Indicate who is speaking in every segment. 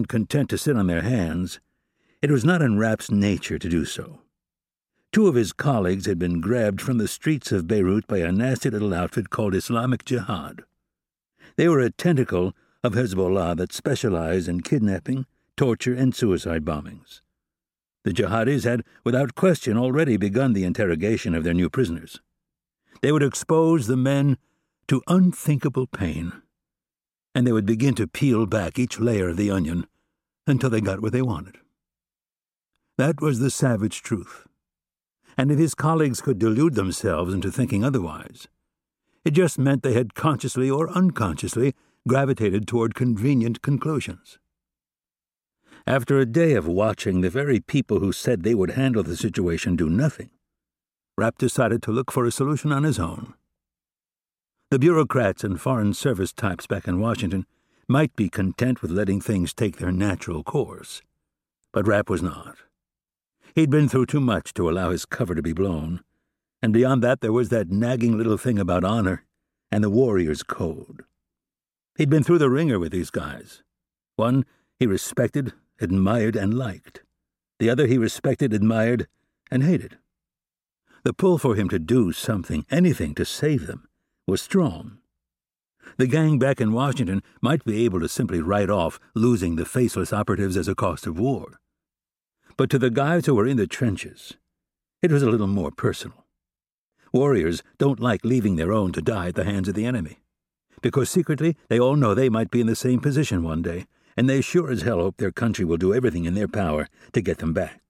Speaker 1: content to sit on their hands, it was not in Rapp's nature to do so. 2 of his colleagues had been grabbed from the streets of Beirut by a nasty little outfit called Islamic Jihad. They were a tentacle of Hezbollah that specialized in kidnapping, torture, and suicide bombings. The jihadis had, without question, already begun the interrogation of their new prisoners. They would expose the men to unthinkable pain, and they would begin to peel back each layer of the onion until they got what they wanted. That was the savage truth. And if his colleagues could delude themselves into thinking otherwise, it just meant they had consciously or unconsciously gravitated toward convenient conclusions. After a day of watching the very people who said they would handle the situation do nothing, Rapp decided to look for a solution on his own. The bureaucrats and foreign service types back in Washington might be content with letting things take their natural course, but Rapp was not. He'd been through too much to allow his cover to be blown, and beyond that there was that nagging little thing about honor and the warrior's code. He'd been through the ringer with these guys. One he respected, admired, and liked. The other he respected, admired, and hated. The pull for him to do something, anything to save them, was strong. The gang back in Washington might be able to simply write off losing the faceless operatives as a cost of war. But to the guys who were in the trenches, it was a little more personal. Warriors don't like leaving their own to die at the hands of the enemy, because secretly they all know they might be in the same position one day, and they sure as hell hope their country will do everything in their power to get them back.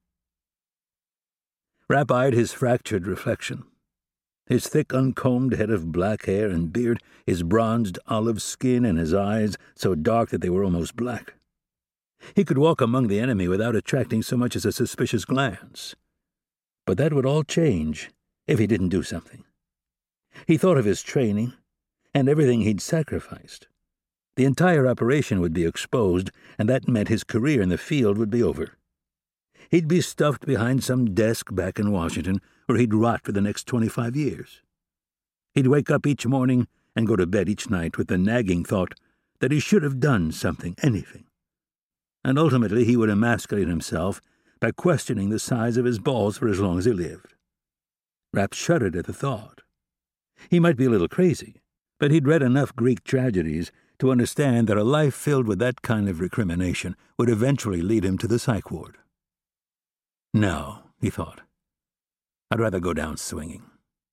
Speaker 1: Rapp eyed his fractured reflection. His thick, uncombed head of black hair and beard, his bronzed olive skin, and his eyes so dark that they were almost black. He could walk among the enemy without attracting so much as a suspicious glance. But that would all change if he didn't do something. He thought of his training and everything he'd sacrificed. The entire operation would be exposed, and that meant his career in the field would be over. He'd be stuffed behind some desk back in Washington, where he'd rot for the next 25 years. He'd wake up each morning and go to bed each night with the nagging thought that he should have done something, anything. And ultimately he would emasculate himself by questioning the size of his balls for as long as he lived. Rapp shuddered at the thought. He might be a little crazy, but he'd read enough Greek tragedies to understand that a life filled with that kind of recrimination would eventually lead him to the psych ward. No, he thought. I'd rather go down swinging.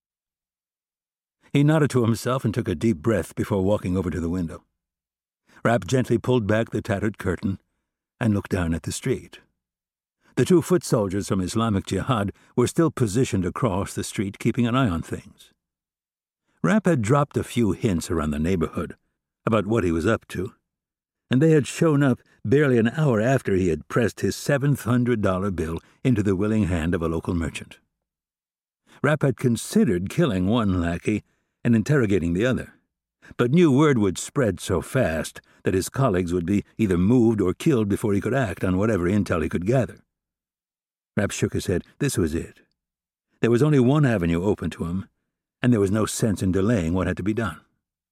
Speaker 1: He nodded to himself and took a deep breath before walking over to the window. Rapp gently pulled back the tattered curtain and looked down at the street. The 2 foot soldiers from Islamic Jihad were still positioned across the street, keeping an eye on things. Rapp had dropped a few hints around the neighborhood about what he was up to, and they had shown up barely an hour after he had pressed his $700 bill into the willing hand of a local merchant. Rapp had considered killing one lackey and interrogating the other, but knew word would spread so fast that his colleagues would be either moved or killed before he could act on whatever intel he could gather. Rapp shook his head. This was it. There was only one avenue open to him, and there was no sense in delaying what had to be done.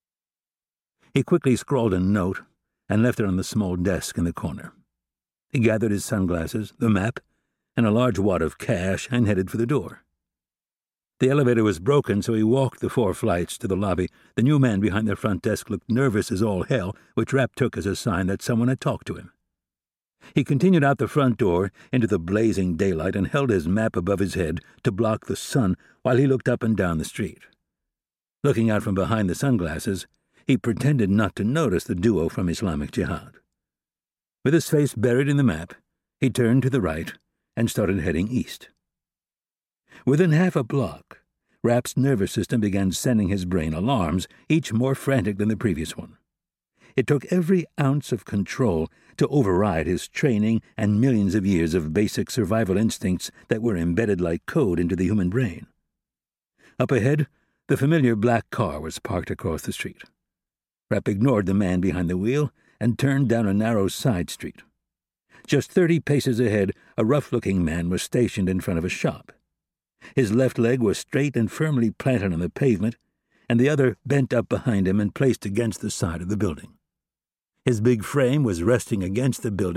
Speaker 1: He quickly scrawled a note and left it on the small desk in the corner. He gathered his sunglasses, the map, and a large wad of cash and headed for the door. The elevator was broken, so he walked the 4 flights to the lobby. The new man behind the front desk looked nervous as all hell, which Rapp took as a sign that someone had talked to him. He continued out the front door into the blazing daylight and held his map above his head to block the sun while he looked up and down the street. Looking out from behind the sunglasses, he pretended not to notice the duo from Islamic Jihad. With his face buried in the map, he turned to the right and started heading east. Within half a block, Rapp's nervous system began sending his brain alarms, each more frantic than the previous one. It took every ounce of control to override his training and millions of years of basic survival instincts that were embedded like code into the human brain. Up ahead, the familiar black car was parked across the street. Rapp ignored the man behind the wheel and turned down a narrow side street. Just 30 paces ahead, a rough-looking man was stationed in front of a shop. His left leg was straight and firmly planted on the pavement, and the other bent up behind him and placed against the side of the building. His big frame was resting against the building